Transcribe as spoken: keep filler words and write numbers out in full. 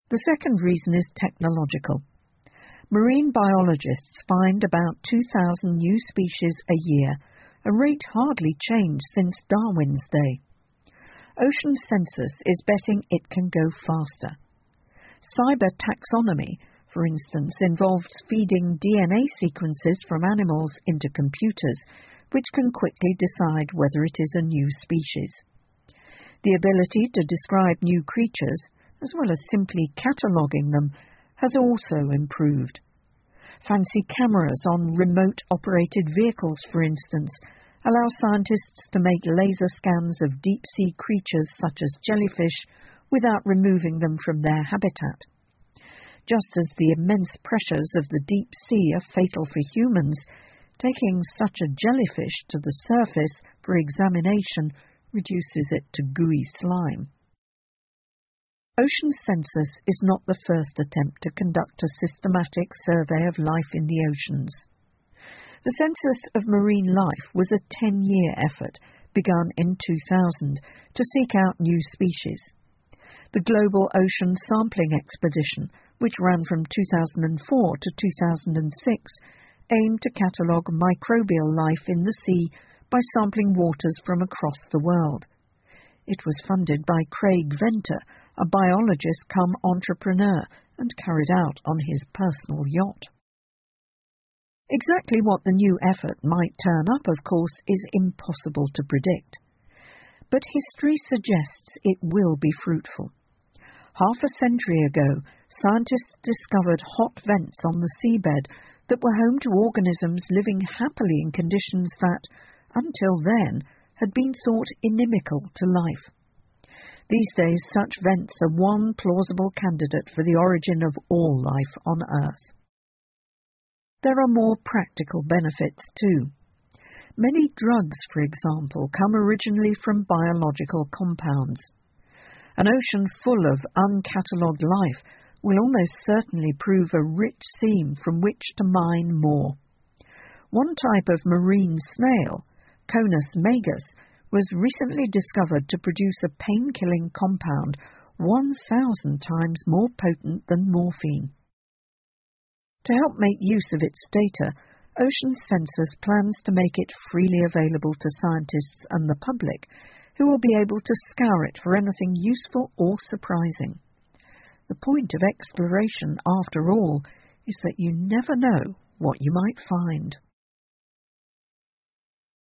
The second reason is technological. Marine biologists find about two thousand new species a year, a rate hardly changed since Darwin's day. Ocean Census is betting it can go faster. Cyber taxonomy, for instance, involves feeding D N A sequences from animals into computers, which can quickly decide whether it is a new species. The ability to describe new creatures, as well as simply cataloguing them, has also improved. Fancy cameras on remote-operated vehicles, for instance, allow scientists to make laser scans of deep-sea creatures such as jellyfish without removing them from their habitat. Just as the immense pressures of the deep sea are fatal for humans, taking such a jellyfish to the surface for examination reduces it to gooey slime. Ocean Census is not the first attempt to conduct a systematic survey of life in the oceans. The Census of Marine Life was a ten-year effort, begun in two thousand, to seek out new species. The Global Ocean Sampling Expedition, which ran from two thousand four to two thousand six, aimed to catalogue microbial life in the sea by sampling waters from across the world. It was funded by Craig Venter, a biologist come entrepreneur, and carried out on his personal yacht. Exactly what the new effort might turn up, of course, is impossible to predict. But history suggests it will be fruitful. Half a century ago, scientists discovered hot vents on the seabed that were home to organisms living happily in conditions that, until then, had been thought inimical to life. These days, such vents are one plausible candidate for the origin of all life on Earth. There are more practical benefits too. Many drugs, for example, come originally from biological compounds. An ocean full of uncatalogued life will almost certainly prove a rich seam from which to mine more. One type of marine snail, Conus magus, was recently discovered to produce a pain-killing compound one thousand times more potent than morphine. To help make use of its data, Ocean Census plans to make it freely available to scientists and the public, who will be able to scour it for anything useful or surprising. The point of exploration, after all, is that you never know what you might find.